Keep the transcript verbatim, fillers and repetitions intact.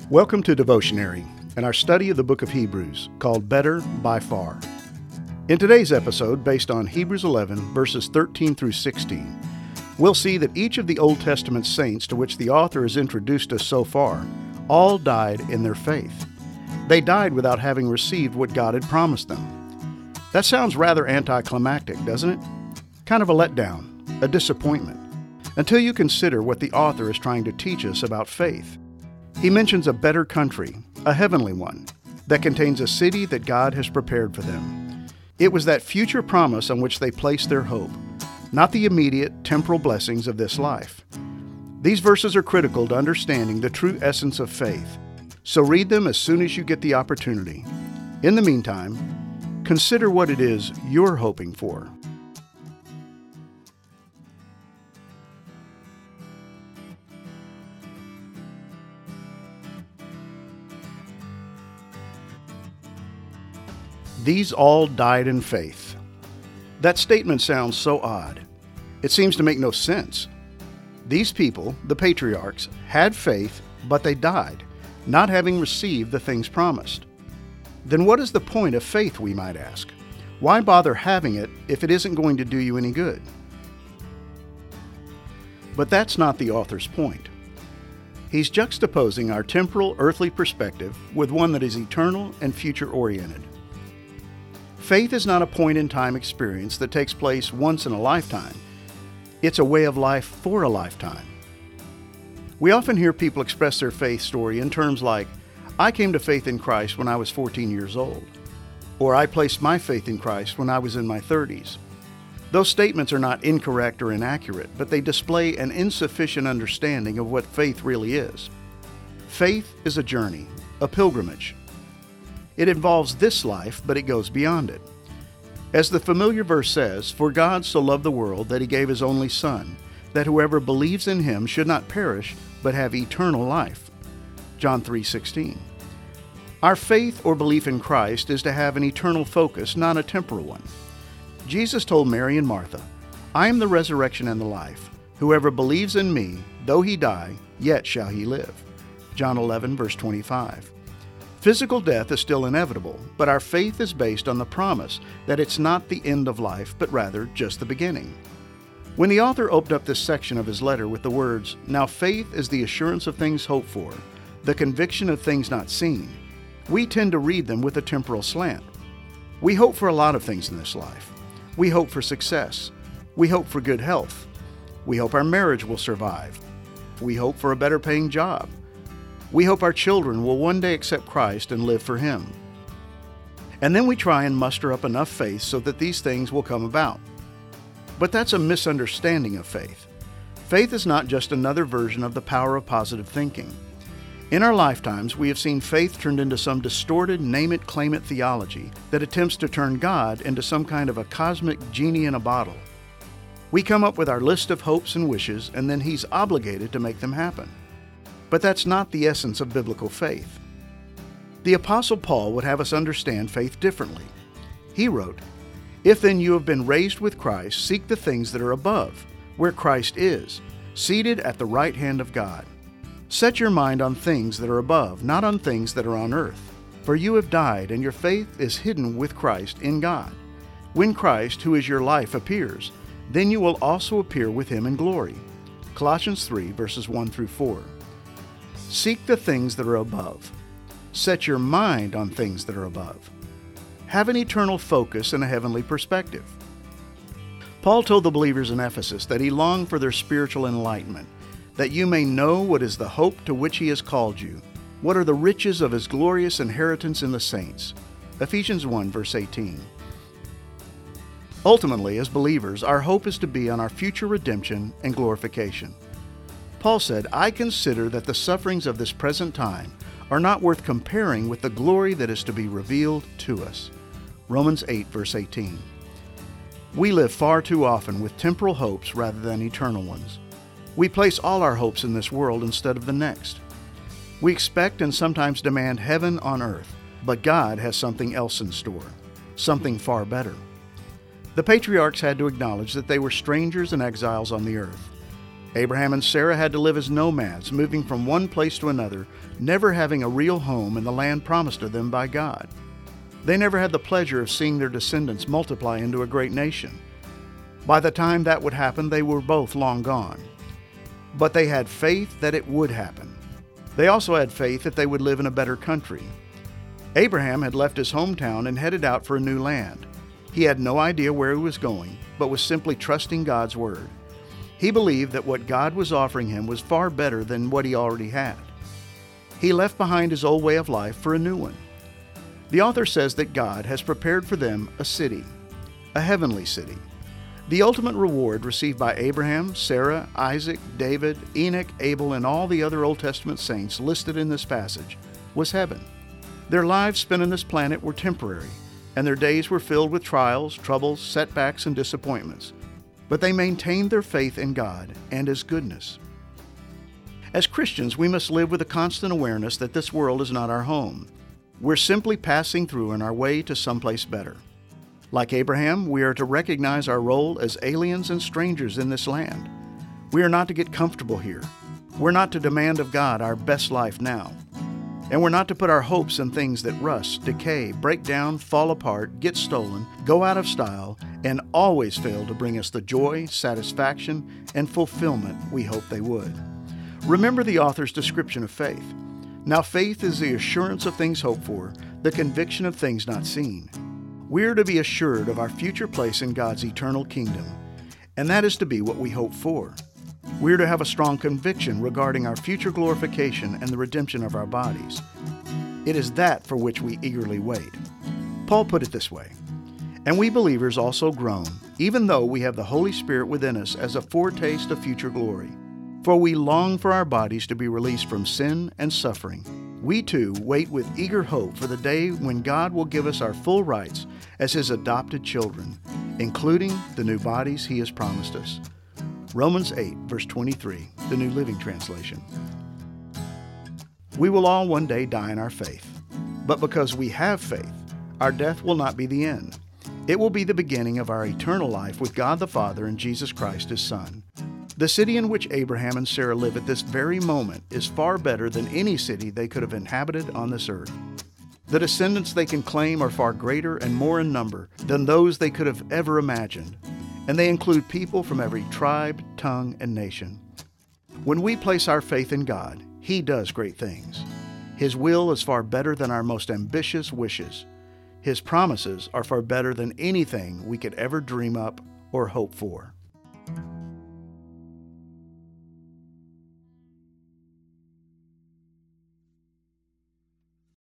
Welcome to Devotionary and our study of the book of Hebrews, called Better by Far. In today's episode, based on Hebrews eleven, verses thirteen through sixteen, we'll see that each of the Old Testament saints to which the author has introduced us so far all died in their faith. They died without having received what God had promised them. That sounds rather anticlimactic, doesn't it? Kind of a letdown, a disappointment, until you consider what the author is trying to teach us about faith. He mentions a better country, a heavenly one, that contains a city that God has prepared for them. It was that future promise on which they placed their hope, not the immediate temporal blessings of this life. These verses are critical to understanding the true essence of faith, so read them as soon as you get the opportunity. In the meantime, consider what it is you're hoping for. These all died in faith. That statement sounds so odd. It seems to make no sense. These people, the patriarchs, had faith, but they died, not having received the things promised. Then what is the point of faith, we might ask? Why bother having it if it isn't going to do you any good? But that's not the author's point. He's juxtaposing our temporal, earthly perspective with one that is eternal and future-oriented. Faith is not a point-in-time experience that takes place once in a lifetime. It's a way of life for a lifetime. We often hear people express their faith story in terms like, I came to faith in Christ when I was fourteen years old, or I placed my faith in Christ when I was in my thirties. Those statements are not incorrect or inaccurate, but they display an insufficient understanding of what faith really is. Faith is a journey, a pilgrimage. It involves this life, but it goes beyond it. As the familiar verse says, "For God so loved the world that he gave his only Son, that whoever believes in him should not perish, but have eternal life." John three sixteen. Our faith or belief in Christ is to have an eternal focus, not a temporal one. Jesus told Mary and Martha, "I am the resurrection and the life. Whoever believes in me, though he die, yet shall he live." John eleven, verse twenty-five. Physical death is still inevitable, but our faith is based on the promise that it's not the end of life, but rather just the beginning. When the author opened up this section of his letter with the words, "Now faith is the assurance of things hoped for, the conviction of things not seen," we tend to read them with a temporal slant. We hope for a lot of things in this life. We hope for success. We hope for good health. We hope our marriage will survive. We hope for a better paying job. We hope our children will one day accept Christ and live for Him. And then we try and muster up enough faith so that these things will come about. But that's a misunderstanding of faith. Faith is not just another version of the power of positive thinking. In our lifetimes, we have seen faith turned into some distorted name-it-claim-it theology that attempts to turn God into some kind of a cosmic genie in a bottle. We come up with our list of hopes and wishes, and then He's obligated to make them happen. But that's not the essence of biblical faith. The Apostle Paul would have us understand faith differently. He wrote, "If then you have been raised with Christ, seek the things that are above, where Christ is, seated at the right hand of God. Set your mind on things that are above, not on things that are on earth. For you have died, and your faith is hidden with Christ in God. When Christ, who is your life, appears, then you will also appear with Him in glory." Colossians three, verses one through four. Seek the things that are above. Set your mind on things that are above. Have an eternal focus and a heavenly perspective. Paul told the believers in Ephesus that he longed for their spiritual enlightenment, that you may know what is the hope to which he has called you, what are the riches of his glorious inheritance in the saints. Ephesians one, verse eighteen. Ultimately, as believers, our hope is to be on our future redemption and glorification. Paul said, "I consider that the sufferings of this present time are not worth comparing with the glory that is to be revealed to us." Romans eight, verse eighteen. We live far too often with temporal hopes rather than eternal ones. We place all our hopes in this world instead of the next. We expect and sometimes demand heaven on earth, but God has something else in store, something far better. The patriarchs had to acknowledge that they were strangers and exiles on the earth. Abraham and Sarah had to live as nomads, moving from one place to another, never having a real home in the land promised to them by God. They never had the pleasure of seeing their descendants multiply into a great nation. By the time that would happen, they were both long gone. But they had faith that it would happen. They also had faith that they would live in a better country. Abraham had left his hometown and headed out for a new land. He had no idea where he was going, but was simply trusting God's word. He believed that what God was offering him was far better than what he already had. He left behind his old way of life for a new one. The author says that God has prepared for them a city, a heavenly city. The ultimate reward received by Abraham, Sarah, Isaac, David, Enoch, Abel, and all the other Old Testament saints listed in this passage was heaven. Their lives spent on this planet were temporary, and their days were filled with trials, troubles, setbacks, and disappointments. But they maintained their faith in God and His goodness. As Christians, we must live with a constant awareness that this world is not our home. We're simply passing through on our way to someplace better. Like Abraham, we are to recognize our role as aliens and strangers in this land. We are not to get comfortable here. We're not to demand of God our best life now. And we're not to put our hopes in things that rust, decay, break down, fall apart, get stolen, go out of style, and always fail to bring us the joy, satisfaction, and fulfillment we hope they would. Remember the author's description of faith. Now faith is the assurance of things hoped for, the conviction of things not seen. We are to be assured of our future place in God's eternal kingdom, and that is to be what we hope for. We are to have a strong conviction regarding our future glorification and the redemption of our bodies. It is that for which we eagerly wait. Paul put it this way, "And we believers also groan, even though we have the Holy Spirit within us as a foretaste of future glory. For we long for our bodies to be released from sin and suffering. We too wait with eager hope for the day when God will give us our full rights as His adopted children, including the new bodies He has promised us." Romans eight, verse twenty-three, the New Living Translation. We will all one day die in our faith. But because we have faith, our death will not be the end. It will be the beginning of our eternal life with God the Father and Jesus Christ, His Son. The city in which Abraham and Sarah live at this very moment is far better than any city they could have inhabited on this earth. The descendants they can claim are far greater and more in number than those they could have ever imagined, and they include people from every tribe, tongue, and nation. When we place our faith in God, He does great things. His will is far better than our most ambitious wishes. His promises are far better than anything we could ever dream up or hope for.